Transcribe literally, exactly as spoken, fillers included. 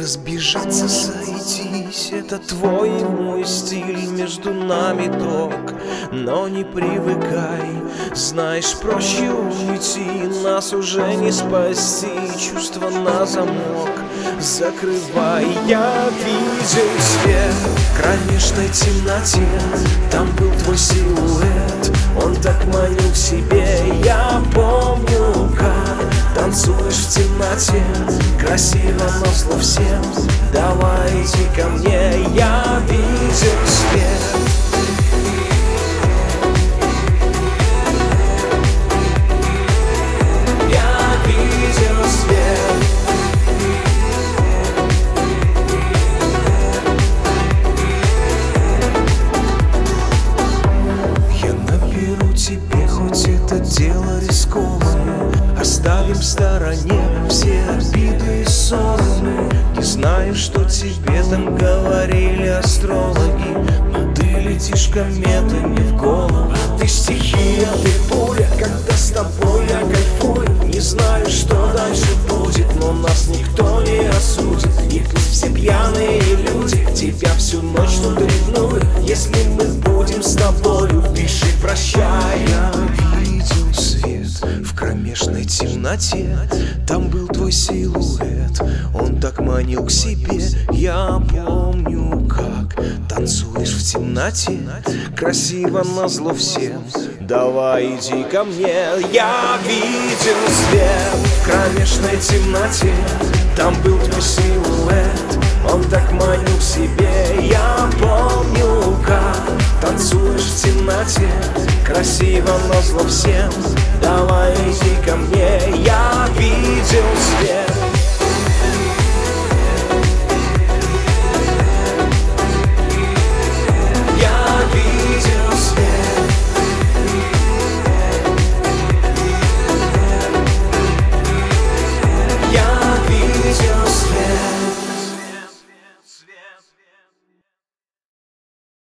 разбежаться, сойтись — это твой и мой стиль, между нами ток, но не привыкай. Знаешь, проще уйти, нас уже не спасти, чувства на замок закрывай. Я видел свет в кромешной темноте, там был твой силуэт, он так манил к себе. Я помню, как танцуешь в темноте, красиво, но зло всем. Давай иди ко мне, я видел свет. Я видел свет. Я наберу тебе, хоть это дело рискованное. Оставим в стороне все обиды и ссоры. Не знаю, что тебе там говорили астрологи, но ты летишь кометами в голову. Ты стихия, ты буря, когда с тобой я кайфую. Не знаю, что дальше будет, но нас никто не осудит. И пусть все пьяные люди тебя всю ночь тут ревнуют. Если мы будем с тобою, пиши прощай. Я видел свет в кромешной темноте, там был твой силуэт, он так манил к себе. Я помню, как танцуешь в темноте, красиво, назло всем. Давай иди ко мне. Я видел свет в кромешной темноте, там был твой силуэт, он так манил к себе. Я помню, как танцуешь в темноте, красиво, назло всем. Давай иди ко мне. Я видел